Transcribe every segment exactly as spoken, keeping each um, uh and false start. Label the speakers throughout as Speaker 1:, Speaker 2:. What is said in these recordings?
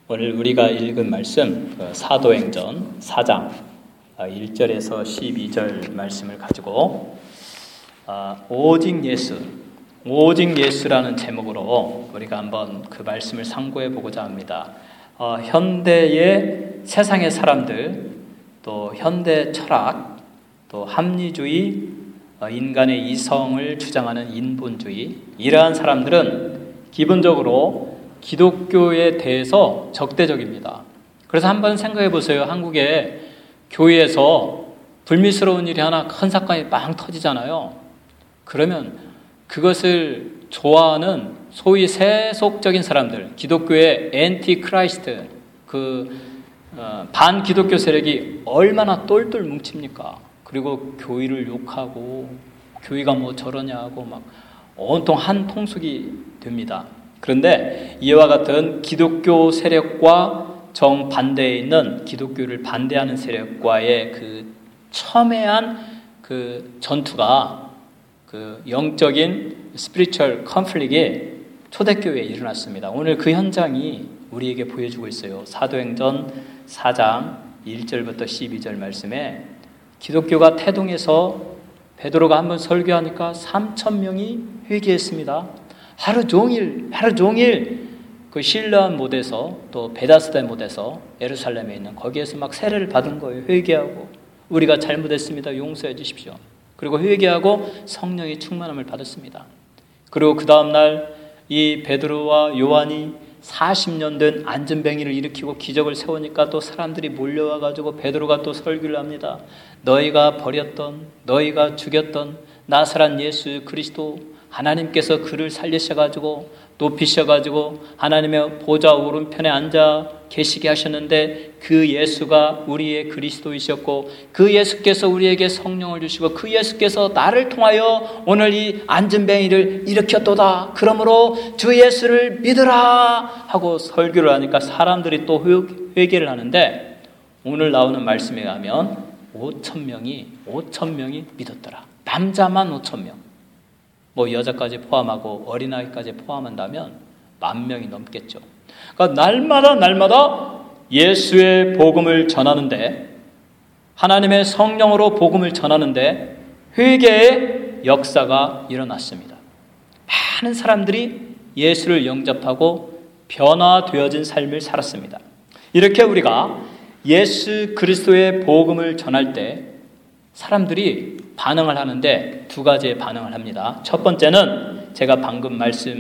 Speaker 1: 오늘 우리가 읽은 말씀 사도행전 사 장 일 절에서 십이 절 말씀을 가지고 오직 예수, 오직 예수라는 제목으로 우리가 한번 그 말씀을 상고해 보고자 합니다. 어, 현대의 세상의 사람들, 또 현대 철학, 또 합리주의, 어, 인간의 이성을 주장하는 인본주의, 이러한 사람들은 기본적으로 기독교에 대해서 적대적입니다. 그래서 한번 생각해 보세요. 한국의 교회에서 불미스러운 일이 하나, 큰 사건이 빵 터지잖아요. 그러면 그것을 좋아하는 소위 세속적인 사람들, 기독교의 앤티 크라이스트, 그 어, 반기독교 세력이 얼마나 똘똘 뭉칩니까? 그리고 교회를 욕하고 교회가 뭐 저러냐고 막 온통 한 통속이 됩니다. 그런데 이와 같은 기독교 세력과 정반대에 있는 기독교를 반대하는 세력과의 그 첨예한 그 전투가, 그 영적인 스피리추얼 컨플릭이 초대교회에 일어났습니다. 오늘 그 현장이 우리에게 보여주고 있어요. 사도행전 사 장 일 절부터 십이 절 말씀에 기독교가 태동에서 베드로가 한번 설교하니까 삼천 명이 회개했습니다. 하루 종일 하루 종일 그 신라한 못에서, 또 베다스다 못에서, 예루살렘에 있는 거기에서 막 세례를 받은 거예요. 회개하고 우리가 잘못했습니다, 용서해 주십시오. 그리고 회개하고 성령의 충만함을 받았습니다. 그리고 그 다음날 이 베드로와 요한이 사십 년 된 안전뱅이를 일으키고 기적을 세우니까 또 사람들이 몰려와가지고 베드로가 또 설교를 합니다. 너희가 버렸던, 너희가 죽였던 나사렛 예수 그리스도, 하나님께서 그를 살리셔가지고 높이셔가지고 하나님의 보좌 오른편에 앉아 계시게 하셨는데, 그 예수가 우리의 그리스도이셨고 그 예수께서 우리에게 성령을 주시고 그 예수께서 나를 통하여 오늘 이 안전뱅이를 일으켰도다. 그러므로 주 예수를 믿으라 하고 설교를 하니까 사람들이 또 회개를 하는데, 오늘 나오는 말씀에 가면 오천 명이 오천 명이 믿었더라. 남자만 오천 명, 뭐 여자까지 포함하고 어린아이까지 포함한다면 만 명이 넘겠죠. 그러니까 날마다 날마다 예수의 복음을 전하는데, 하나님의 성령으로 복음을 전하는데 회개의 역사가 일어났습니다. 많은 사람들이 예수를 영접하고 변화되어진 삶을 살았습니다. 이렇게 우리가 예수 그리스도의 복음을 전할 때 사람들이 반응을 하는데 두 가지의 반응을 합니다. 첫 번째는 제가 방금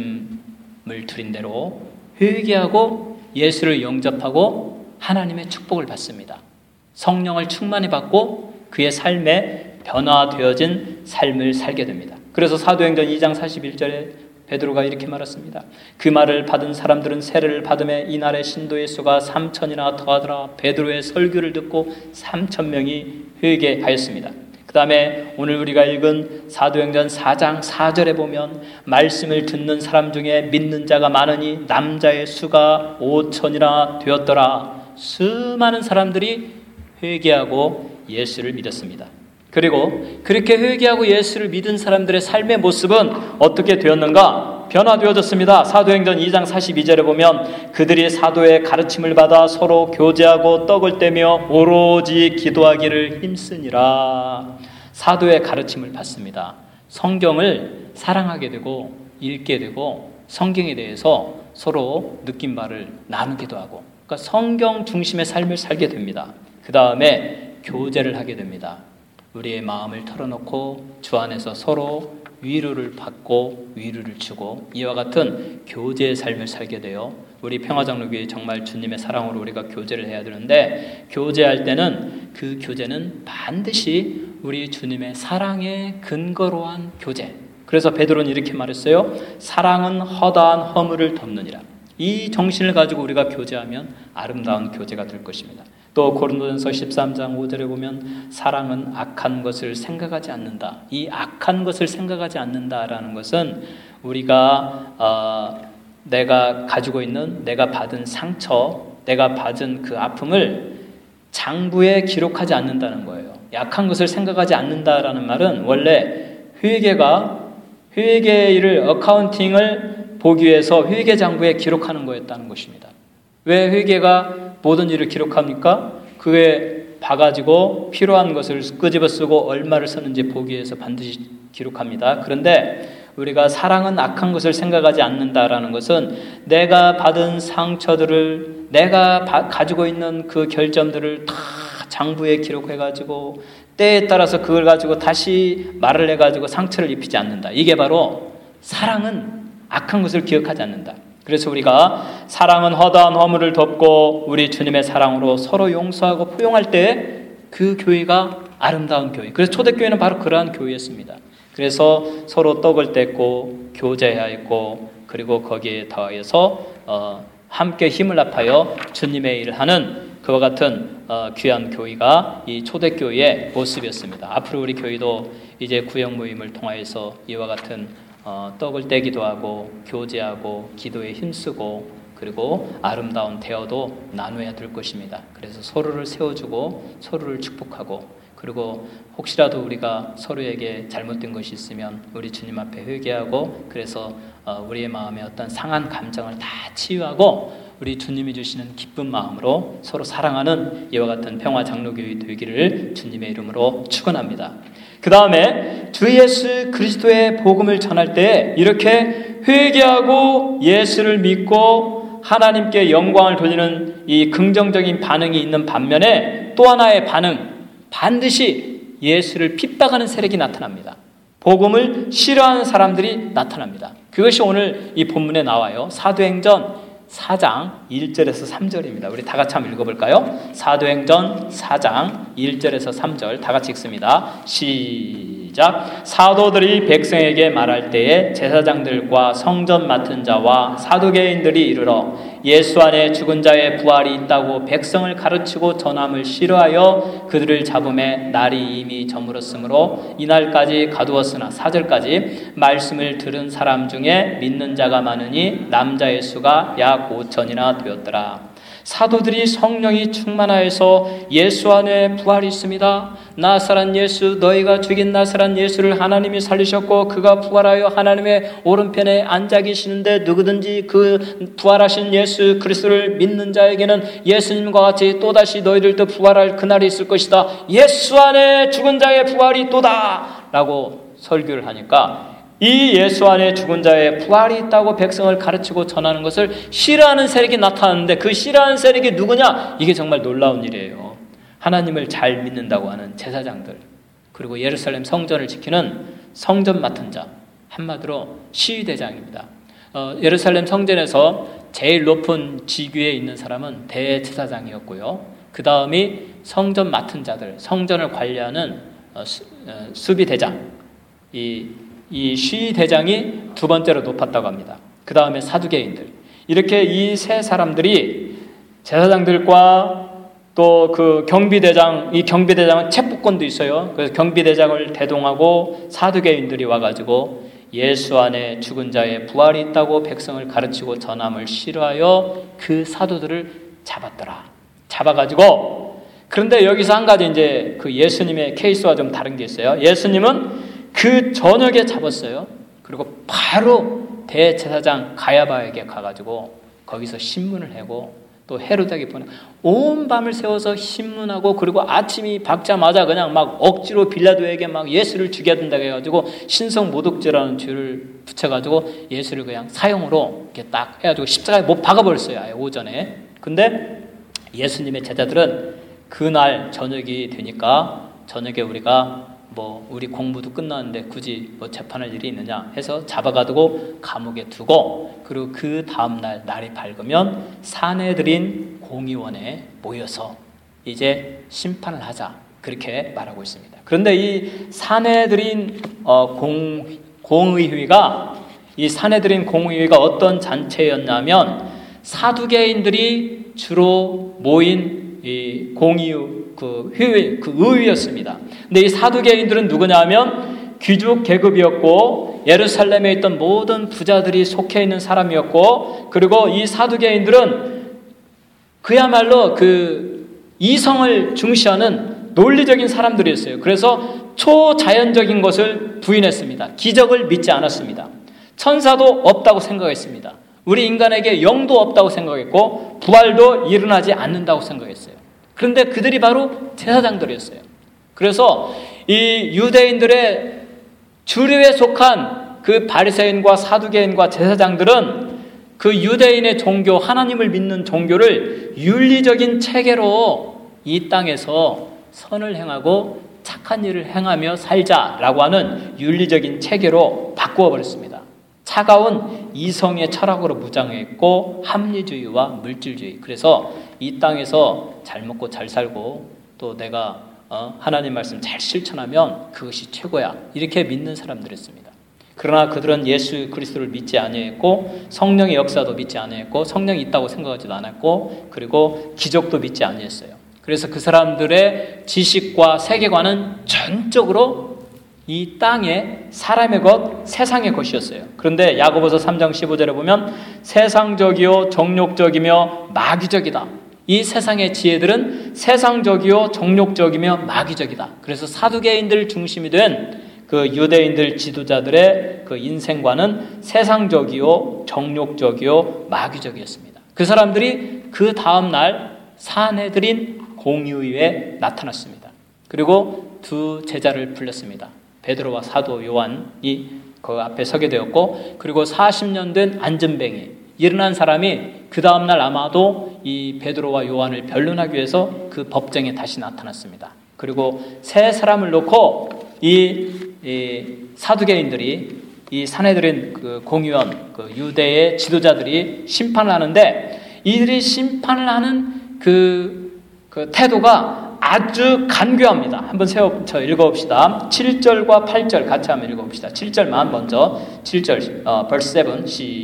Speaker 1: 말씀을 드린 대로 회개하고 예수를 영접하고 하나님의 축복을 받습니다. 성령을 충만히 받고 그의 삶에 변화되어진 삶을 살게 됩니다. 그래서 사도행전 이 장 사십일 절에 베드로가 이렇게 말했습니다. 그 말을 받은 사람들은 세례를 받음에 이날의 신도의 수가 삼천이나 더하더라. 베드로의 설교를 듣고 삼천 명이 회개하였습니다. 그 다음에 오늘 우리가 읽은 사도행전 사 장 사 절에 보면 말씀을 듣는 사람 중에 믿는 자가 많으니 남자의 수가 오천이나 되었더라. 수많은 사람들이 회개하고 예수를 믿었습니다. 그리고 그렇게 회개하고 예수를 믿은 사람들의 삶의 모습은 어떻게 되었는가? 변화되어졌습니다. 사도행전 이 장 사십이 절에 보면 그들이 사도의 가르침을 받아 서로 교제하고 떡을 떼며 오로지 기도하기를 힘쓰니라. 사도의 가르침을 받습니다. 성경을 사랑하게 되고 읽게 되고 성경에 대해서 서로 느낀 바를 나누기도 하고, 그러니까 성경 중심의 삶을 살게 됩니다. 그 다음에 교제를 하게 됩니다. 우리의 마음을 털어놓고 주 안에서 서로 위로를 받고 위로를 주고, 이와 같은 교제의 삶을 살게 돼요. 우리 평화장로교회 정말 주님의 사랑으로 우리가 교제를 해야 되는데, 교제할 때는 그 교제는 반드시 우리 주님의 사랑에 근거로 한 교제. 그래서 베드로는 이렇게 말했어요. 사랑은 허다한 허물을 덮느니라. 이 정신을 가지고 우리가 교제하면 아름다운 교제가 될 것입니다. 또 고린도전서 십삼 장 오 절에 보면 사랑은 악한 것을 생각하지 않는다. 이 악한 것을 생각하지 않는다라는 것은 우리가 어, 내가 가지고 있는, 내가 받은 상처, 내가 받은 그 아픔을 장부에 기록하지 않는다는 거예요. 약한 것을 생각하지 않는다라는 말은 원래 회계가 회계를 어카운팅을 보기 위해서 회계 장부에 기록하는 거였다는 것입니다. 왜 회개가 모든 일을 기록합니까? 그에 봐가지고 필요한 것을 끄집어 쓰고 얼마를 썼는지 보기 위해서 반드시 기록합니다. 그런데 우리가 사랑은 악한 것을 생각하지 않는다라는 것은 내가 받은 상처들을, 내가 바, 가지고 있는 그 결점들을 다 장부에 기록해가지고 때에 따라서 그걸 가지고 다시 말을 해가지고 상처를 입히지 않는다. 이게 바로 사랑은 악한 것을 기억하지 않는다. 그래서 우리가 사랑은 허다한 허물을 덮고 우리 주님의 사랑으로 서로 용서하고 포용할 때 그 교회가 아름다운 교회. 그래서 초대교회는 바로 그러한 교회였습니다. 그래서 서로 떡을 떼고 교제해야 했고, 그리고 거기에 더해서 어, 함께 힘을 합하여 주님의 일을 하는 그와 같은 어, 귀한 교회가 이 초대교회의 모습이었습니다. 앞으로 우리 교회도 이제 구역 모임을 통하여서 이와 같은 어, 떡을 떼기도 하고 교제하고 기도에 힘쓰고 그리고 아름다운 대화도 나눠야 될 것입니다. 그래서 서로를 세워주고 서로를 축복하고, 그리고 혹시라도 우리가 서로에게 잘못된 것이 있으면 우리 주님 앞에 회개하고, 그래서 어, 우리의 마음에 어떤 상한 감정을 다 치유하고 우리 주님이 주시는 기쁜 마음으로 서로 사랑하는 이와 같은 평화 장로교회 되기를 주님의 이름으로 축원합니다. 그 다음에 주 예수 그리스도의 복음을 전할 때 이렇게 회개하고 예수를 믿고 하나님께 영광을 돌리는 이 긍정적인 반응이 있는 반면에 또 하나의 반응, 반드시 예수를 핍박하는 세력이 나타납니다. 복음을 싫어하는 사람들이 나타납니다. 그것이 오늘 이 본문에 나와요. 사도행전 사 장 일 절에서 삼 절입니다. 우리 다 같이 한번 읽어볼까요? 사도행전 사 장 일 절에서 삼 절 다 같이 읽습니다. 시작. 사도들이 백성에게 말할 때에 제사장들과 성전 맡은 자와 사두개인들이 이르러 예수 안에 죽은 자의 부활이 있다고 백성을 가르치고 전함을 싫어하여 그들을 잡음에 날이 이미 저물었으므로 이날까지 가두었으나, 사 절까지 말씀을 들은 사람 중에 믿는 자가 많으니 남자의 수가 약 오천이나 되었더라. 사도들이 성령이 충만하여서 예수 안에 부활이 있습니다. 나사렛 예수, 너희가 죽인 나사렛 예수를 하나님이 살리셨고 그가 부활하여 하나님의 오른편에 앉아 계시는데 누구든지 그 부활하신 예수 그리스도를 믿는 자에게는 예수님과 같이 또다시 너희들도 부활할 그날이 있을 것이다. 예수 안에 죽은 자의 부활이 또다 라고 설교를 하니까 이 예수 안에 죽은 자의 부활이 있다고 백성을 가르치고 전하는 것을 싫어하는 세력이 나타났는데, 그 싫어하는 세력이 누구냐? 이게 정말 놀라운 일이에요. 하나님을 잘 믿는다고 하는 제사장들, 그리고 예루살렘 성전을 지키는 성전 맡은 자, 한마디로 시위대장입니다. 어, 예루살렘 성전에서 제일 높은 직위에 있는 사람은 대제사장이었고요. 그 다음이 성전 맡은 자들, 성전을 관리하는 어, 수, 어, 수비대장, 이 이 시위대장이 두 번째로 높았다고 합니다. 그 다음에 사두개인들. 이렇게 이 세 사람들이 제사장들과 또 그 경비대장, 이 경비대장은 체포권도 있어요. 그래서 경비대장을 대동하고 사두개인들이 와가지고 예수 안에 죽은 자의 부활이 있다고 백성을 가르치고 전함을 싫어하여 그 사도들을 잡았더라. 잡아가지고, 그런데 여기서 한 가지 이제 그 예수님의 케이스와 좀 다른 게 있어요. 예수님은 그 저녁에 잡았어요. 그리고 바로 대제사장 가야바에게 가가지고 거기서 신문을 하고, 또 헤로데에게 보내 온 밤을 세워서 신문하고, 그리고 아침이 밝자마자 그냥 막 억지로 빌라도에게 막 예수를 죽여야 된다고 해가지고 신성 모독죄라는 죄를 붙여가지고 예수를 그냥 사형으로 이렇게 딱 해가지고 십자가에 못 박아버렸어요. 아예 오전에. 근데 예수님의 제자들은 그날 저녁이 되니까, 저녁에 우리가 뭐 우리 공부도 끝났는데 굳이 뭐 재판할 일이 있느냐 해서 잡아가지고 감옥에 두고, 그리고 그 다음날 날이 밝으면 사내들인 공의원에 모여서 이제 심판을 하자, 그렇게 말하고 있습니다. 그런데 이 사내들인 어, 공, 공의회가 이 사내들인 공의회가 어떤 잔체였냐면 사두개인들이 주로 모인 이 공의 그 회의, 그 의회였습니다. 근데 이 사두개인들은 누구냐면 귀족 계급이었고 예루살렘에 있던 모든 부자들이 속해 있는 사람이었고, 그리고 이 사두개인들은 그야말로 그 이성을 중시하는 논리적인 사람들이었어요. 그래서 초자연적인 것을 부인했습니다. 기적을 믿지 않았습니다. 천사도 없다고 생각했습니다. 우리 인간에게 영도 없다고 생각했고 부활도 일어나지 않는다고 생각했어요. 그런데 그들이 바로 제사장들이었어요. 그래서 이 유대인들의 주류에 속한 그 바리새인과 사두개인과 제사장들은 그 유대인의 종교, 하나님을 믿는 종교를 윤리적인 체계로 이 땅에서 선을 행하고 착한 일을 행하며 살자라고 하는 윤리적인 체계로 바꾸어 버렸습니다. 차가운 이성의 철학으로 무장했고 합리주의와 물질주의. 그래서 이 땅에서 잘 먹고 잘 살고 또 내가 어, 하나님 말씀 잘 실천하면 그것이 최고야. 이렇게 믿는 사람들이었습니다. 그러나 그들은 예수 그리스도를 믿지 아니했고 성령의 역사도 믿지 아니했고 성령이 있다고 생각하지도 않았고 그리고 기적도 믿지 아니했어요. 그래서 그 사람들의 지식과 세계관은 전적으로 이 땅의 사람의 것, 세상의 것이었어요. 그런데 야고보서 삼 장 십오 절에 보면 세상적이요 정욕적이며 마귀적이다. 이 세상의 지혜들은 세상적이요 정욕적이며 마귀적이다. 그래서 사두개인들 중심이 된 그 유대인들 지도자들의 그 인생관은 세상적이요 정욕적이요 마귀적이었습니다. 그 사람들이 그 다음 날 산헤드린 공의회에 나타났습니다. 그리고 두 제자를 불렀습니다. 베드로와 사도 요한이 그 앞에 서게 되었고 그리고 사십 년 된 안전뱅이 일어난 사람이 그 다음날 아마도 이 베드로와 요한을 변론하기 위해서 그 법정에 다시 나타났습니다. 그리고 세 사람을 놓고 이, 이 사두개인들이 이 산헤드린 그 공의원 그 유대의 지도자들이 심판을 하는데 이들이 심판을 하는 그, 그 태도가 아주 간교합니다. 한번 세워 읽어봅시다. 칠 절과 팔 절 같이 한번 읽어봅시다. 칠 절만 먼저 칠 절 어, verse seven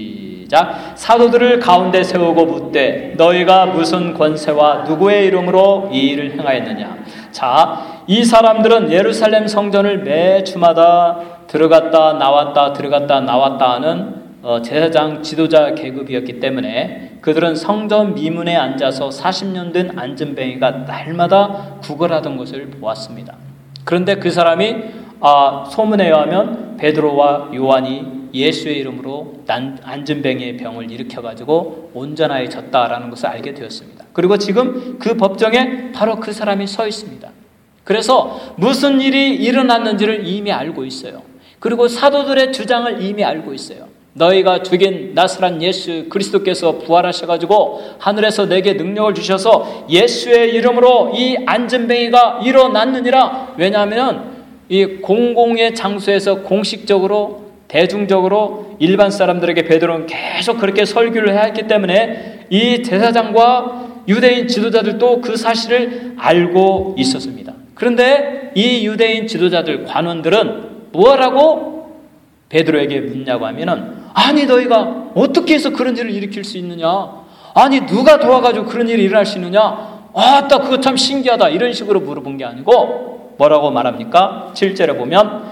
Speaker 1: 시작. 사도들을 가운데 세우고 묻되 너희가 무슨 권세와 누구의 이름으로 이 일을 행하였느냐. 자, 이 사람들은 예루살렘 성전을 매 주마다 들어갔다 나왔다 들어갔다 나왔다 하는 어, 제사장 지도자 계급이었기 때문에 그들은 성전 미문에 앉아서 사십 년 된 안전뱅이가 날마다 구걸하던 것을 보았습니다. 그런데 그 사람이 아, 소문에 의하면 베드로와 요한이 예수의 이름으로 난, 안전뱅이의 병을 일으켜가지고 온전해졌다라는 것을 알게 되었습니다. 그리고 지금 그 법정에 바로 그 사람이 서 있습니다. 그래서 무슨 일이 일어났는지를 이미 알고 있어요. 그리고 사도들의 주장을 이미 알고 있어요. 너희가 죽인 나사렛 예수 그리스도께서 부활하셔가지고 하늘에서 내게 능력을 주셔서 예수의 이름으로 이 안전뱅이가 일어났느니라. 왜냐하면 이 공공의 장소에서 공식적으로 대중적으로 일반 사람들에게 베드로는 계속 그렇게 설교를 해야 했기 때문에 이 제사장과 유대인 지도자들도 그 사실을 알고 있었습니다. 그런데 이 유대인 지도자들 관원들은 뭐라고 베드로에게 묻냐고 하면은 아니 너희가 어떻게 해서 그런 일을 일으킬 수 있느냐? 아니 누가 도와가지고 그런 일이 일어날 수 있느냐? 아따 그거 참 신기하다. 이런 식으로 물어본 게 아니고 뭐라고 말합니까? 칠 절에 보면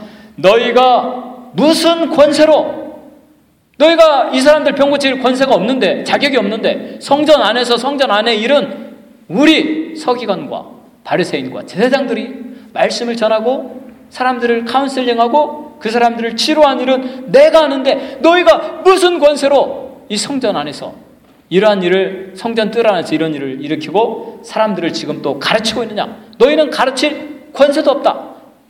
Speaker 1: 너희가 무슨 권세로 너희가 이 사람들 병 고칠 권세가 없는데 자격이 없는데 성전 안에서 성전 안의 일은 우리 서기관과 바리새인과 제사장들이 말씀을 전하고 사람들을 카운셀링하고 그 사람들을 치료한 일은 내가 하는데 너희가 무슨 권세로 이 성전 안에서 이러한 일을 성전 뜰 안에서 이런 일을 일으키고 사람들을 지금 또 가르치고 있느냐. 너희는 가르칠 권세도 없다.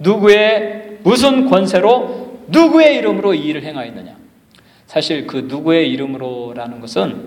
Speaker 1: 누구의 무슨 권세로 누구의 이름으로 이 일을 행하였느냐. 사실 그 누구의 이름으로라는 것은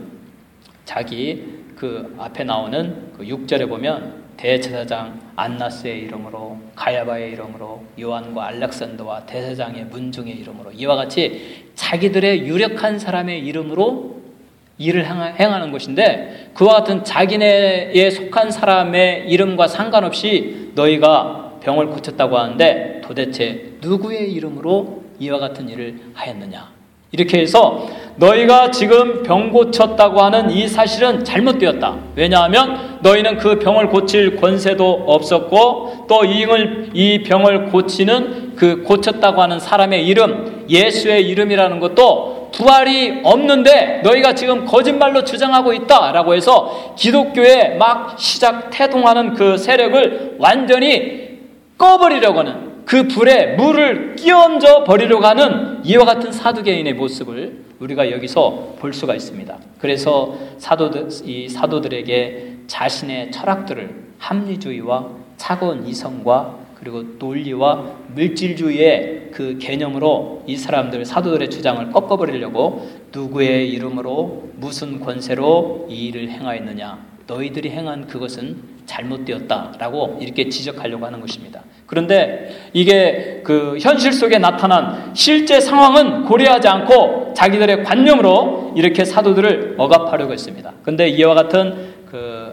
Speaker 1: 자기 그 앞에 나오는 그 육 절에 보면 대제사장 안나스의 이름으로 가야바의 이름으로 요한과 알렉산더와 대제사장의 문중의 이름으로 이와 같이 자기들의 유력한 사람의 이름으로 일을 행하는 것인데 그와 같은 자기네에 속한 사람의 이름과 상관없이 너희가 병을 고쳤다고 하는데 도대체 누구의 이름으로 이와 같은 일을 하였느냐. 이렇게 해서 너희가 지금 병 고쳤다고 하는 이 사실은 잘못되었다. 왜냐하면 너희는 그 병을 고칠 권세도 없었고 또 이걸, 이 병을 고치는 그 고쳤다고 하는 사람의 이름, 예수의 이름이라는 것도 부활이 없는데 너희가 지금 거짓말로 주장하고 있다라고 해서 기독교에 막 시작 태동하는 그 세력을 완전히 꺼버리려고 하는 그 불에 물을 끼얹어 버리려고 하는 이와 같은 사두개인의 모습을 우리가 여기서 볼 수가 있습니다. 그래서 사도들, 이 사도들에게 자신의 철학들을 합리주의와 차가운 이성과 그리고 논리와 물질주의의 그 개념으로 이 사람들 사도들의 주장을 꺾어버리려고 누구의 이름으로 무슨 권세로 이 일을 행하였느냐, 너희들이 행한 그것은 잘못되었다라고 이렇게 지적하려고 하는 것입니다. 그런데 이게 그 현실 속에 나타난 실제 상황은 고려하지 않고 자기들의 관념으로 이렇게 사도들을 억압하려고 했습니다. 그런데 이와 같은 그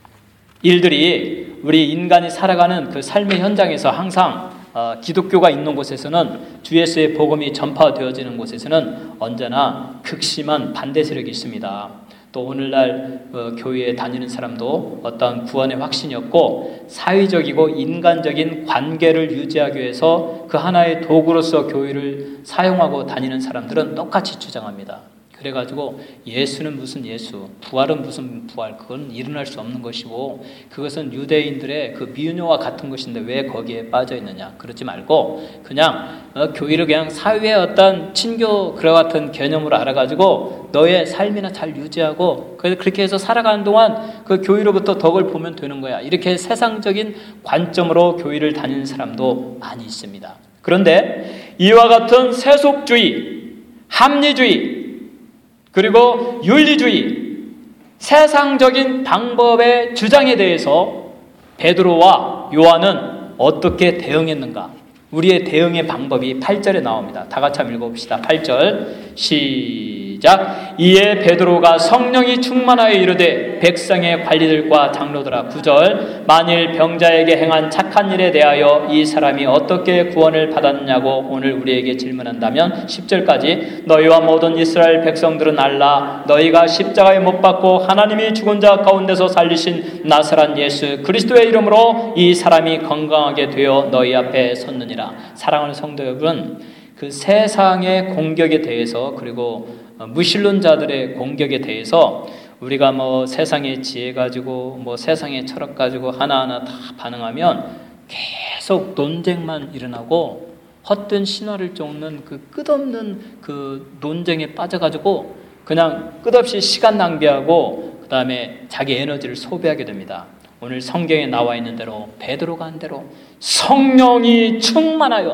Speaker 1: 일들이 우리 인간이 살아가는 그 삶의 현장에서 항상 어, 기독교가 있는 곳에서는, 주 예수의 복음이 전파되어지는 곳에서는 언제나 극심한 반대 세력이 있습니다. 또 오늘날 어, 교회에 다니는 사람도 어떤 구원의 확신이 없고 사회적이고 인간적인 관계를 유지하기 위해서 그 하나의 도구로서 교회를 사용하고 다니는 사람들은 똑같이 주장합니다. 그래가지고 예수는 무슨 예수, 부활은 무슨 부활, 그건 일어날 수 없는 것이고 그것은 유대인들의 그 미녀와 같은 것인데 왜 거기에 빠져 있느냐, 그러지 말고 그냥 어, 교회를 그냥 사회의 어떤 친교 그와 같은 개념으로 알아가지고 너의 삶이나 잘 유지하고 그렇게 해서 살아가는 동안 그 교회로부터 덕을 보면 되는 거야, 이렇게 세상적인 관점으로 교회를 다니는 사람도 많이 있습니다. 그런데 이와 같은 세속주의, 합리주의, 그리고 윤리주의, 세상적인 방법의 주장에 대해서 베드로와 요한은 어떻게 대응했는가? 우리의 대응의 방법이 팔 절에 나옵니다. 다 같이 한번 읽어봅시다. 팔 절 시작. 이에 베드로가 성령이 충만하여 이르되 백성의 관리들과 장로들아. 구 절 만일 병자에게 행한 착한 일에 대하여 이 사람이 어떻게 구원을 받았느냐고 오늘 우리에게 질문한다면 십 절까지 너희와 모든 이스라엘 백성들은 알라. 너희가 십자가에 못 박고 하나님이 죽은 자 가운데서 살리신 나사란 예수 그리스도의 이름으로 이 사람이 건강하게 되어 너희 앞에 섰느니라. 사랑하는 성도 여러분, 그 세상의 공격에 대해서 그리고 무신론자들의 공격에 대해서 우리가 뭐 세상의 지혜 가지고 뭐 세상의 철학 가지고 하나하나 다 반응하면 계속 논쟁만 일어나고 헛된 신화를 쫓는 그 끝없는 그 논쟁에 빠져가지고 그냥 끝없이 시간 낭비하고 그 다음에 자기 에너지를 소비하게 됩니다. 오늘 성경에 나와 있는 대로 베드로가 한 대로 성령이 충만하여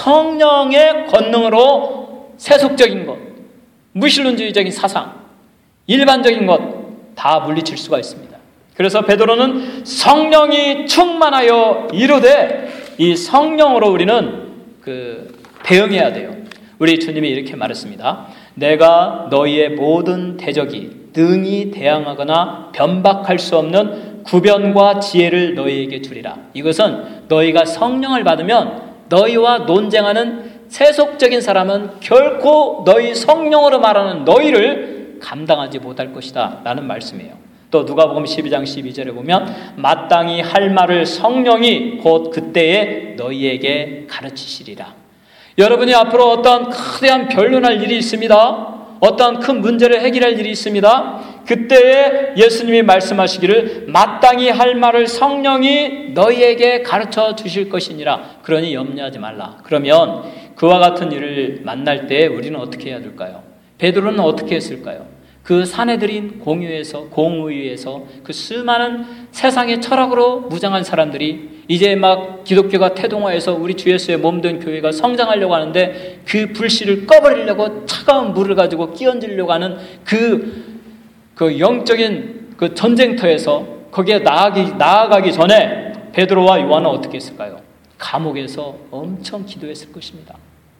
Speaker 1: 성령의 권능으로 세속적인 것, 무신론주의적인 사상, 일반적인 것 다 물리칠 수가 있습니다. 그래서 베드로는 성령이 충만하여 이르되 이 성령으로 우리는 그 대응해야 돼요. 우리 주님이 이렇게 말했습니다. 내가 너희의 모든 대적이 능히 대항하거나 변박할 수 없는 구변과 지혜를 너희에게 주리라. 이것은 너희가 성령을 받으면 너희와 논쟁하는 세속적인 사람은 결코 너희 성령으로 말하는 너희를 감당하지 못할 것이다 라는 말씀이에요. 또 누가복음 십이 장 십이 절에 보면 마땅히 할 말을 성령이 곧 그때에 너희에게 가르치시리라. 여러분이 앞으로 어떤 거대한 변론할 일이 있습니다. 어떤 큰 문제를 해결할 일이 있습니다. 그때에 예수님이 말씀하시기를 마땅히 할 말을 성령이 너희에게 가르쳐 주실 것이니라. 그러니 염려하지 말라. 그러면 그와 같은 일을 만날 때 우리는 어떻게 해야 될까요? 베드로는 어떻게 했을까요? 그 사내들인 공유에서 공의에서 그 수많은 세상의 철학으로 무장한 사람들이 이제 막 기독교가 태동화해서 우리 주 예수의 몸된 교회가 성장하려고 하는데 그 불씨를 꺼버리려고 차가운 물을 가지고 끼얹으려고 하는 그, 그 영적인 그 전쟁터에서 거기에 나아가기, 나아가기 전에 베드로와 요한은 어떻게 했을까요? 감옥에서 엄청 기도했을 것입니다.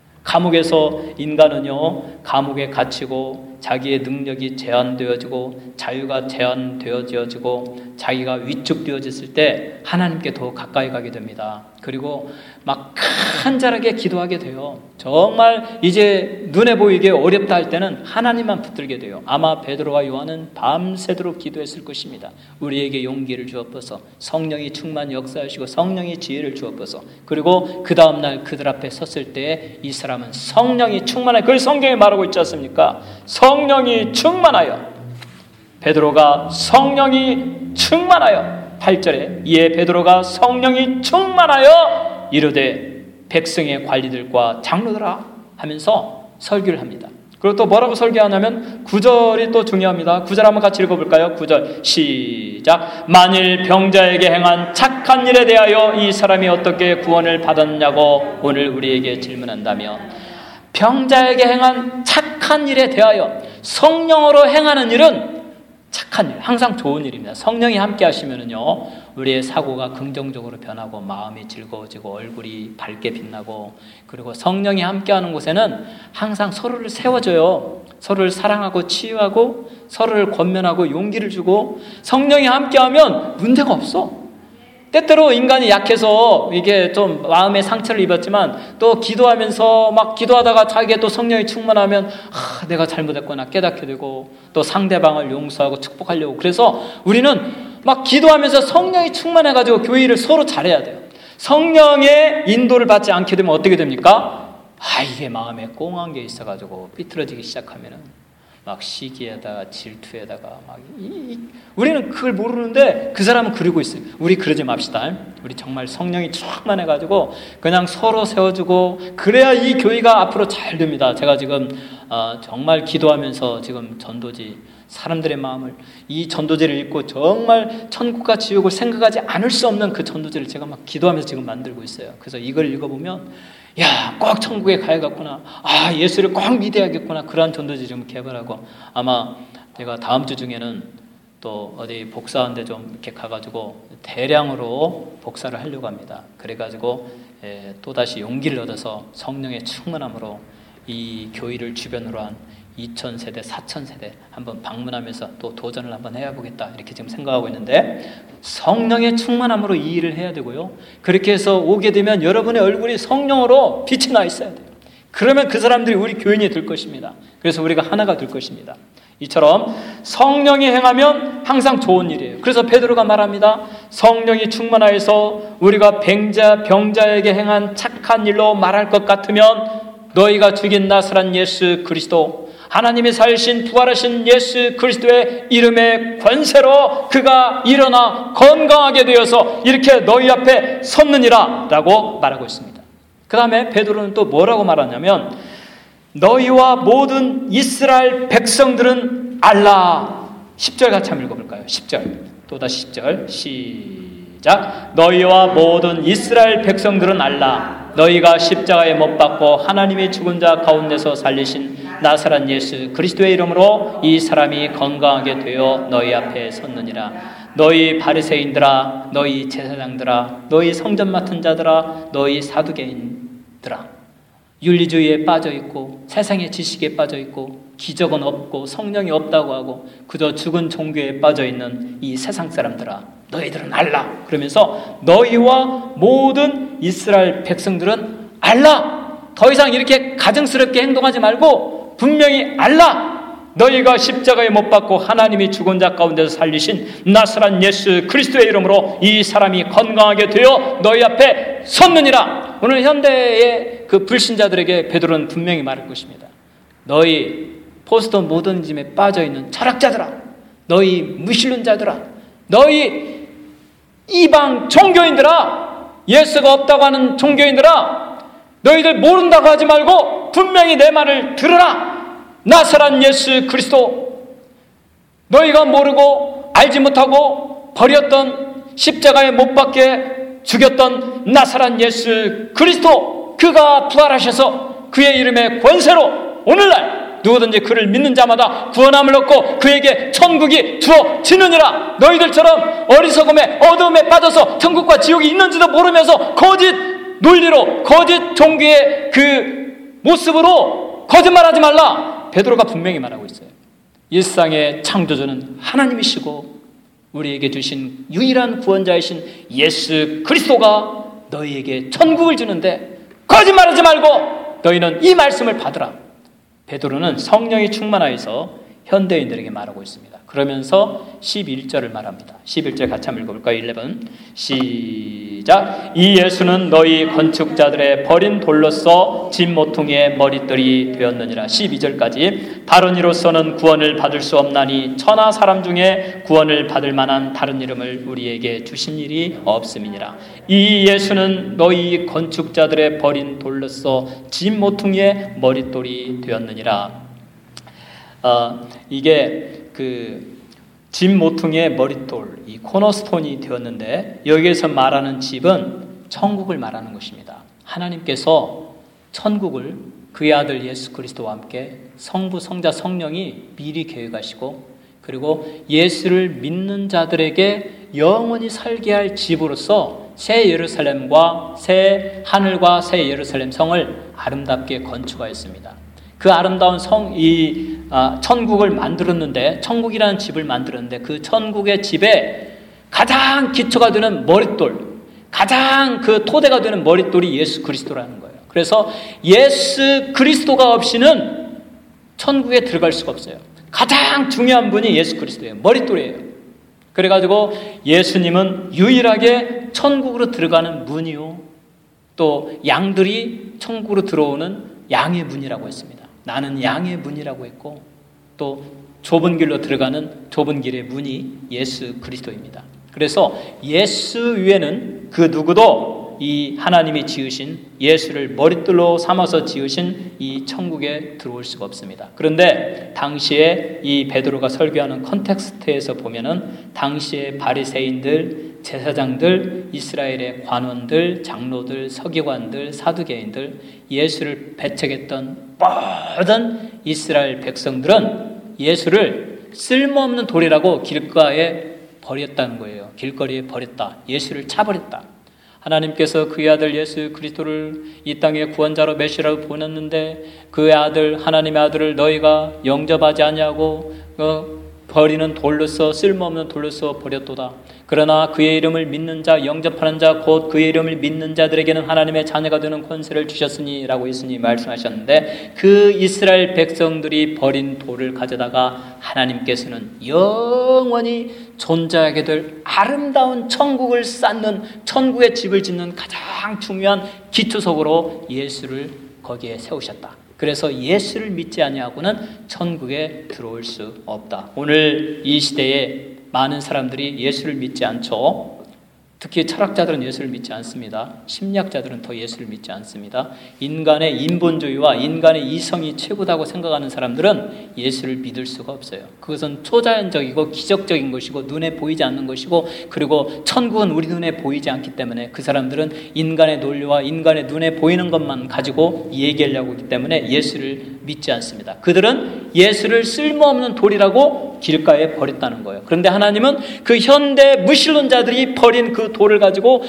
Speaker 1: 감옥에서 인간은요, 감옥에 갇히고 자기의 능력이 제한되어지고 자유가 제한되어지고 자기가 위축되어졌을 때 하나님께 더 가까이 가게 됩니다. 그리고 막 간절하게 기도하게 돼요. 정말 이제 눈에 보이게 어렵다 할 때는 하나님만 붙들게 돼요. 아마 베드로와 요한은 밤새도록 기도했을 것입니다. 우리에게 용기를 주옵소서, 성령이 충만히 역사하시고 성령이 지혜를 주옵소서. 그리고 그 다음날 그들 앞에 섰을 때 이 사람은 성령이 충만하여, 그걸 성경에 말하고 있지 않습니까? 성령이 충만하여, 베드로가 성령이 충만하여, 팔 절에 이에 베드로가 성령이 충만하여 이르되 백성의 관리들과 장로들아 하면서 설교를 합니다. 그리고 또 뭐라고 설계하냐면 구 절이 또 중요합니다. 구 절 한번 같이 읽어볼까요? 구 절 시작. 만일 병자에게 행한 착한 일에 대하여 이 사람이 어떻게 구원을 받았냐고 오늘 우리에게 질문한다면, 병자에게 행한 착한 일에 대하여, 성령으로 행하는 일은 착한 일, 항상 좋은 일입니다. 성령이 함께 하시면은요, 우리의 사고가 긍정적으로 변하고 마음이 즐거워지고 얼굴이 밝게 빛나고, 그리고 성령이 함께하는 곳에는 항상 서로를 세워줘요. 서로를 사랑하고 치유하고 서로를 권면하고 용기를 주고, 성령이 함께하면 문제가 없어. 때때로 인간이 약해서 이게 좀 마음의 상처를 입었지만 또 기도하면서 막 기도하다가 자기가 또 성령이 충만하면 아, 내가 잘못했구나 깨닫게 되고, 또 상대방을 용서하고 축복하려고. 그래서 우리는 막 기도하면서 성령이 충만해가지고 교회 일을 서로 잘해야 돼요. 성령의 인도를 받지 않게 되면 어떻게 됩니까? 아, 이게 마음에 꽁한 게 있어가지고 삐뚤어지기 시작하면은 막 시기에다가 질투에다가 막 이, 이, 우리는 그걸 모르는데 그 사람은 그러고 있어요. 우리 그러지 맙시다. 우리 정말 성령이 충만해가지고 그냥 서로 세워주고, 그래야 이 교회가 앞으로 잘 됩니다. 제가 지금 어, 정말 기도하면서 지금 전도지, 사람들의 마음을, 이 전도지를 읽고 정말 천국과 지옥을 생각하지 않을 수 없는 그 전도지를 제가 막 기도하면서 지금 만들고 있어요. 그래서 이걸 읽어보면 야, 꼭 천국에 가야겠구나. 아, 예수를 꼭 믿어야겠구나. 그러한 전도지 좀 개발하고, 아마 제가 다음 주 중에는 또 어디 복사하는데 좀 이렇게 가가지고 대량으로 복사를 하려고 합니다. 그래가지고 에, 또다시 용기를 얻어서 성령의 충만함으로 이 교회를 주변으로 한 이천 세대, 사천 세대 한번 방문하면서 또 도전을 한번 해보겠다, 이렇게 지금 생각하고 있는데, 성령의 충만함으로 이 일을 해야 되고요. 그렇게 해서 오게 되면 여러분의 얼굴이 성령으로 빛이 나 있어야 돼요. 그러면 그 사람들이 우리 교인이 될 것입니다. 그래서 우리가 하나가 될 것입니다. 이처럼 성령이 행하면 항상 좋은 일이에요. 그래서 베드로가 말합니다. 성령이 충만하여서 우리가 병자, 병자에게 행한 착한 일로 말할 것 같으면 너희가 죽인 나사렛 예수 그리스도, 하나님이 살신 부활하신 예수 그리스도의 이름의 권세로 그가 일어나 건강하게 되어서 이렇게 너희 앞에 섰느니라 라고 말하고 있습니다. 그 다음에 베드로는 또 뭐라고 말하냐면, 너희와 모든 이스라엘 백성들은 알라. 십 절 같이 한번 읽어볼까요? 십 절 또다시 십 절 시작. 너희와 모든 이스라엘 백성들은 알라. 너희가 십자가에 못 박고 하나님이 죽은 자 가운데서 살리신 나사렛 예수 그리스도의 이름으로 이 사람이 건강하게 되어 너희 앞에 섰느니라. 너희 바리새인들아, 너희 제사장들아, 너희 성전 맡은 자들아, 너희 사두개인들아, 윤리주의에 빠져있고 세상의 지식에 빠져있고 기적은 없고 성령이 없다고 하고 그저 죽은 종교에 빠져있는 이 세상 사람들아, 너희들은 알라. 그러면서 너희와 모든 이스라엘 백성들은 알라. 더 이상 이렇게 가증스럽게 행동하지 말고 분명히 알라. 너희가 십자가에 못 박고 하나님이 죽은 자 가운데서 살리신 나사렛 예수 그리스도의 이름으로 이 사람이 건강하게 되어 너희 앞에 섰느니라. 오늘 현대의 그 불신자들에게 베드로는 분명히 말할 것입니다. 너희 포스트 모더니즘에 빠져있는 철학자들아, 너희 무신론자들아, 너희 이방 종교인들아, 예수가 없다고 하는 종교인들아, 너희들 모른다고 하지 말고 분명히 내 말을 들으라. 나사렛 예수 그리스도, 너희가 모르고 알지 못하고 버렸던, 십자가에 못 박게 죽였던 나사렛 예수 그리스도, 그가 부활하셔서 그의 이름의 권세로 오늘날 누구든지 그를 믿는 자마다 구원함을 얻고 그에게 천국이 주어지느니라. 너희들처럼 어리석음에 어두움에 빠져서 천국과 지옥이 있는지도 모르면서 거짓 논리로, 거짓 종교의 그 모습으로 거짓말하지 말라. 베드로가 분명히 말하고 있어요. 일상의 창조주는 하나님이시고 우리에게 주신 유일한 구원자이신 예수 그리스도가 너희에게 천국을 주는데 거짓말하지 말고 너희는 이 말씀을 받으라. 베드로는 성령이 충만하여서 현대인들에게 말하고 있습니다. 그러면서 십일 절을 말합니다. 십일 절 같이 한번 읽어볼까요? 십일 시작. 이 예수는 너희 건축자들의 버린 돌로서 집 모퉁이의 머릿돌이 되었느니라. 십이 절까지. 다른 이로서는 구원을 받을 수 없나니 천하 사람 중에 구원을 받을 만한 다른 이름을 우리에게 주신 일이 없음이니라. 이 예수는 너희 건축자들의 버린 돌로서 집 모퉁이의 머릿돌이 되었느니라. 어, 이게 그 집 모퉁이의 머릿돌, 이 코너스톤이 되었는데 여기에서 말하는 집은 천국을 말하는 것입니다. 하나님께서 천국을 그의 아들 예수 그리스도와 함께 성부, 성자, 성령이 미리 계획하시고 그리고 예수를 믿는 자들에게 영원히 살게 할 집으로서 새 예루살렘과 새 하늘과 새 예루살렘 성을 아름답게 건축하였습니다. 그 아름다운 성, 이 아, 천국을 만들었는데, 천국이라는 집을 만들었는데 그 천국의 집에 가장 기초가 되는 머릿돌, 가장 그 토대가 되는 머릿돌이 예수 그리스도라는 거예요. 그래서 예수 그리스도가 없이는 천국에 들어갈 수가 없어요. 가장 중요한 분이 예수 그리스도예요. 머릿돌이에요. 그래가지고 예수님은 유일하게 천국으로 들어가는 문이요, 또 양들이 천국으로 들어오는 양의 문이라고 했습니다. 나는 양의 문이라고 했고, 또 좁은 길로 들어가는 좁은 길의 문이 예수 그리스도입니다. 그래서 예수 위에는 그 누구도 이 하나님이 지으신, 예수를 머릿돌로 삼아서 지으신 이 천국에 들어올 수가 없습니다. 그런데 당시에 이 베드로가 설교하는 컨텍스트에서 보면은 당시에 바리새인들, 제사장들, 이스라엘의 관원들, 장로들, 서기관들, 사두개인들, 예수를 배척했던 모든 이스라엘 백성들은 예수를 쓸모없는 돌이라고 길가에 버렸다는 거예요. 길거리에 버렸다. 예수를 차버렸다. 하나님께서 그의 아들 예수 그리스도를 이 땅에 구원자로 메시아로 보냈는데 그의 아들, 하나님의 아들을 너희가 영접하지 아니하고 어, 버리는 돌로서, 쓸모없는 돌로서 버렸도다. 그러나 그의 이름을 믿는 자, 영접하는 자, 곧 그의 이름을 믿는 자들에게는 하나님의 자녀가 되는 권세를 주셨으니 라고 예수님이 말씀하셨는데, 그 이스라엘 백성들이 버린 돌을 가져다가 하나님께서는 영원히 존재하게 될 아름다운 천국을 쌓는, 천국의 집을 짓는 가장 중요한 기초석으로 예수를 거기에 세우셨다. 그래서 예수를 믿지 아니하고는 천국에 들어올 수 없다. 오늘 이 시대에 많은 사람들이 예수를 믿지 않죠. 특히 철학자들은 예수를 믿지 않습니다. 심리학자들은 더 예수를 믿지 않습니다. 인간의 인본주의와 인간의 이성이 최고다고 생각하는 사람들은 예수를 믿을 수가 없어요. 그것은 초자연적이고 기적적인 것이고 눈에 보이지 않는 것이고, 그리고 천국은 우리 눈에 보이지 않기 때문에 그 사람들은 인간의 논리와 인간의 눈에 보이는 것만 가지고 얘기하려고 하기 때문에 예수를 믿지 않습니다. 그들은 예수를 쓸모없는 돌이라고 길가에 버렸다는 거예요. 그런데 하나님은 그 현대 무신론자들이 버린 그 돌을 가지고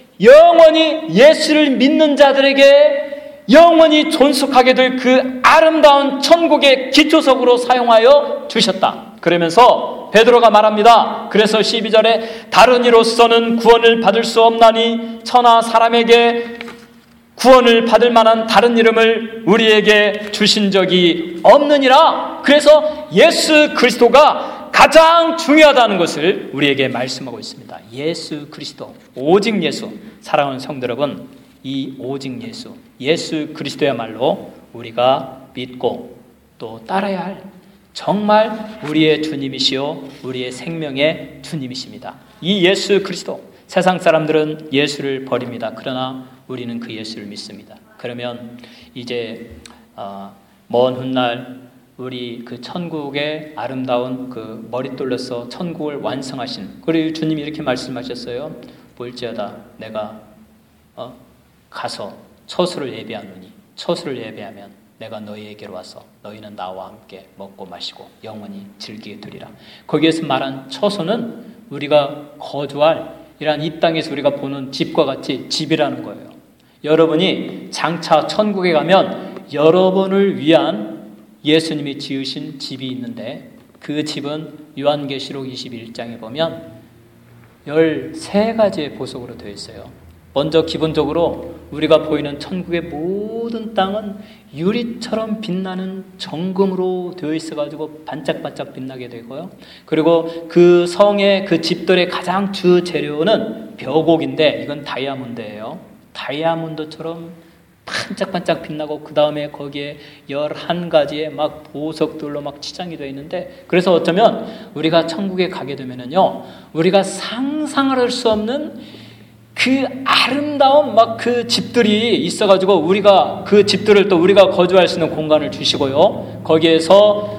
Speaker 1: 영원히 예수를 믿는 자들에게 영원히 존속하게 될 그 아름다운 천국의 기초석으로 사용하여 주셨다. 그러면서 베드로가 말합니다. 그래서 십이 절에 다른 이로서는 구원을 받을 수 없나니 천하 사람에게 구원을 받을 만한 다른 이름을 우리에게 주신 적이 없느니라. 그래서 예수 그리스도가 가장 중요하다는 것을 우리에게 말씀하고 있습니다. 예수 그리스도, 오직 예수. 사랑하는 성도 여러분, 이 오직 예수, 예수 그리스도야말로 우리가 믿고 또 따라야 할 정말 우리의 주님이시요 우리의 생명의 주님이십니다. 이 예수 그리스도, 세상 사람들은 예수를 버립니다. 그러나 우리는 그 예수를 믿습니다. 그러면 이제 어, 먼 훗날 우리 그 천국의 아름다운 그 머릿돌로서 천국을 완성하신, 그리고 주님이 이렇게 말씀하셨어요. 볼지어다 내가 어, 가서 처소를 예비하노니, 처소를 예비하면 내가 너희에게로 와서 너희는 나와 함께 먹고 마시고 영원히 즐기게 되리라. 거기에서 말한 처소는 우리가 거주할 이란 이 땅에서 우리가 보는 집과 같이 집이라는 거예요. 여러분이 장차 천국에 가면 여러분을 위한 예수님이 지으신 집이 있는데, 그 집은 요한계시록 이십일 장에 보면 열세 가지의 보석으로 되어 있어요. 먼저 기본적으로 우리가 보이는 천국의 모든 땅은 유리처럼 빛나는 정금으로 되어 있어가지고 반짝반짝 빛나게 되고요. 그리고 그 성의 그 집들의 가장 주 재료는 벼곡인데 이건 다이아몬드예요. 다이아몬드처럼 반짝반짝 빛나고, 그 다음에 거기에 열한 가지의 막 보석들로 막 치장이 되어 있는데, 그래서 어쩌면 우리가 천국에 가게 되면은요, 우리가 상상할 수 없는 그 아름다운 막 그 집들이 있어가지고 우리가 그 집들을 또 우리가 거주할 수 있는 공간을 주시고요, 거기에서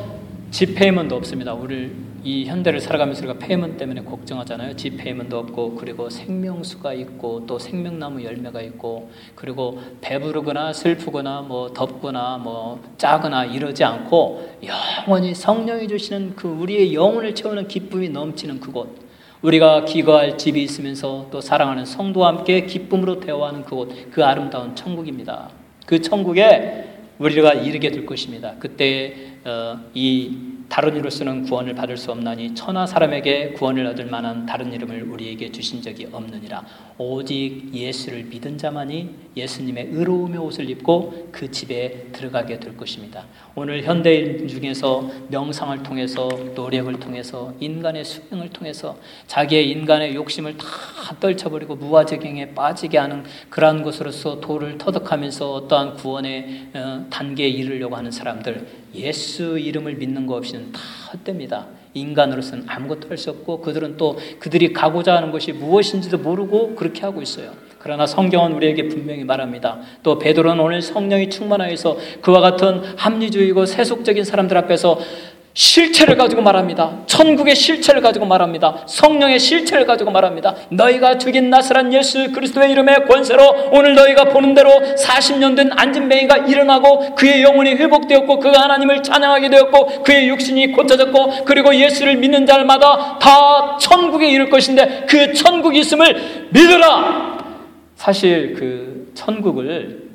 Speaker 1: 집 페이먼도 없습니다. 우리 이 현대를 살아가면서 우리가 페이먼 때문에 걱정하잖아요. 집 페이먼도 없고, 그리고 생명수가 있고, 또 생명나무 열매가 있고, 그리고 배부르거나 슬프거나 뭐 덥거나 뭐 짜거나 이러지 않고 영원히 성령이 주시는 그 우리의 영혼을 채우는 기쁨이 넘치는 그곳, 우리가 기거할 집이 있으면서 또 사랑하는 성도와 함께 기쁨으로 대화하는 그곳, 그 아름다운 천국입니다. 그 천국에 우리가 이르게 될 것입니다. 그때 어, 이 다른 이로서는 구원을 받을 수 없나니 천하 사람에게 구원을 얻을 만한 다른 이름을 우리에게 주신 적이 없느니라. 오직 예수를 믿은 자만이 예수님의 의로움의 옷을 입고 그 집에 들어가게 될 것입니다. 오늘 현대인 중에서 명상을 통해서, 노력을 통해서, 인간의 수행을 통해서 자기의 인간의 욕심을 다 떨쳐버리고 무아지경에 빠지게 하는 그러한 것으로서 도를 터득하면서 어떠한 구원의 단계에 이르려고 하는 사람들, 예수 이름을 믿는 거 없이는 다 헛됩니다. 인간으로서는 아무것도 할 수 없고, 그들은 또 그들이 가고자 하는 것이 무엇인지도 모르고 그렇게 하고 있어요. 그러나 성경은 우리에게 분명히 말합니다. 또 베드로는 오늘 성령이 충만하여서 그와 같은 합리주의고 세속적인 사람들 앞에서 실체를 가지고 말합니다. 천국의 실체를 가지고 말합니다. 성령의 실체를 가지고 말합니다. 너희가 죽인 나사렛 예수 그리스도의 이름의 권세로 오늘 너희가 보는 대로 사십 년 된 안진뱅이가 일어나고 그의 영혼이 회복되었고, 그가 하나님을 찬양하게 되었고, 그의 육신이 고쳐졌고, 그리고 예수를 믿는 자마다 다 천국에 이를 것인데 그 천국이 있음을 믿으라. 사실 그 천국을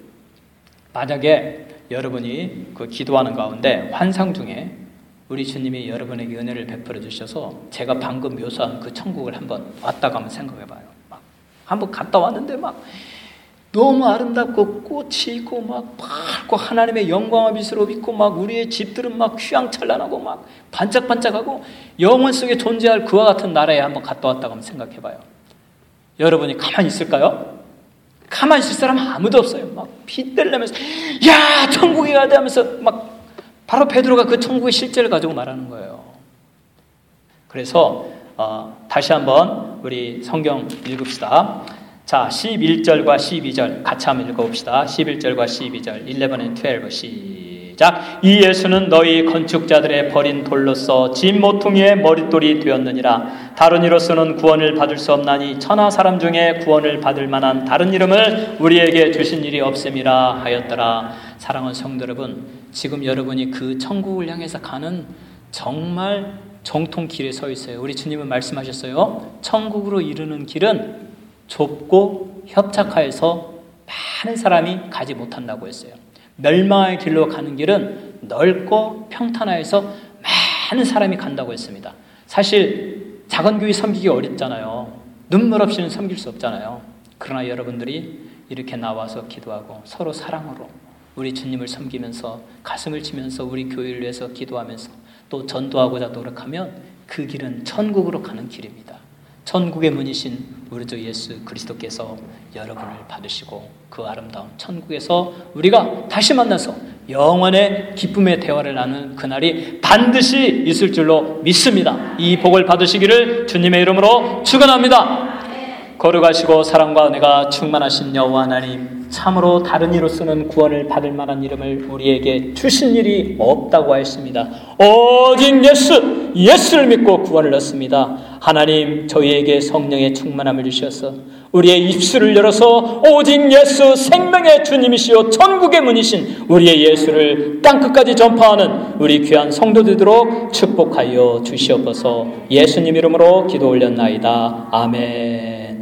Speaker 1: 만약에 여러분이 그 기도하는 가운데 환상 중에 우리 주님이 여러분에게 은혜를 베풀어 주셔서 제가 방금 묘사한 그 천국을 한번 왔다 가면 생각해 봐요. 막 한번 갔다 왔는데 막 너무 아름답고 꽃이 있고 막 밝고 하나님의 영광의 빛으로 있고, 막 우리의 집들은 막 휘황찬란하고 막 반짝반짝하고 영원 속에 존재할 그와 같은 나라에 한번 갔다 왔다 가면 생각해 봐요. 여러분이 가만히 있을까요? 가만히 있을 사람 아무도 없어요. 막 빛들 내면서 야 천국에 가야 돼 하면서 막 바로 베드로가 그 천국의 실제를 가지고 말하는 거예요. 그래서 어, 다시 한번 우리 성경 읽읍시다. 자, 십일 절과 십이 절 같이 한번 읽어봅시다. 십일 절과 십이 절, 십일 and 십이 시작. 이 예수는 너희 건축자들의 버린 돌로서 진 모퉁이의 머릿돌이 되었느니라. 다른 이로서는 구원을 받을 수 없나니 천하 사람 중에 구원을 받을 만한 다른 이름을 우리에게 주신 일이 없음이라 하였더라. 사랑하는 성도 여러분, 지금 여러분이 그 천국을 향해서 가는 정말 정통길에 서 있어요. 우리 주님은 말씀하셨어요. 천국으로 이르는 길은 좁고 협착하여서 많은 사람이 가지 못한다고 했어요. 멸망의 길로 가는 길은 넓고 평탄하여서 많은 사람이 간다고 했습니다. 사실 작은 교회 섬기기 어렵잖아요. 눈물 없이는 섬길 수 없잖아요. 그러나 여러분들이 이렇게 나와서 기도하고 서로 사랑으로 우리 주님을 섬기면서 가슴을 치면서 우리 교회를 위해서 기도하면서 또 전도하고자 노력하면 그 길은 천국으로 가는 길입니다. 천국의 문이신 우리 주 예수 그리스도께서 여러분을 받으시고 그 아름다운 천국에서 우리가 다시 만나서 영원의 기쁨의 대화를 나누는 그날이 반드시 있을 줄로 믿습니다. 이 복을 받으시기를 주님의 이름으로 축원합니다. 거룩하시고 사랑과 은혜가 충만하신 여호와 하나님, 참으로 다른 이로서는 구원을 받을 만한 이름을 우리에게 주신 일이 없다고 하였습니다. 오직 예수, 예수를 믿고 구원을 얻습니다. 하나님, 저희에게 성령의 충만함을 주셔서 우리의 입술을 열어서 오직 예수, 생명의 주님이시요 천국의 문이신 우리의 예수를 땅끝까지 전파하는 우리 귀한 성도 되도록 축복하여 주시옵소서. 예수님 이름으로 기도 올렸나이다. 아멘.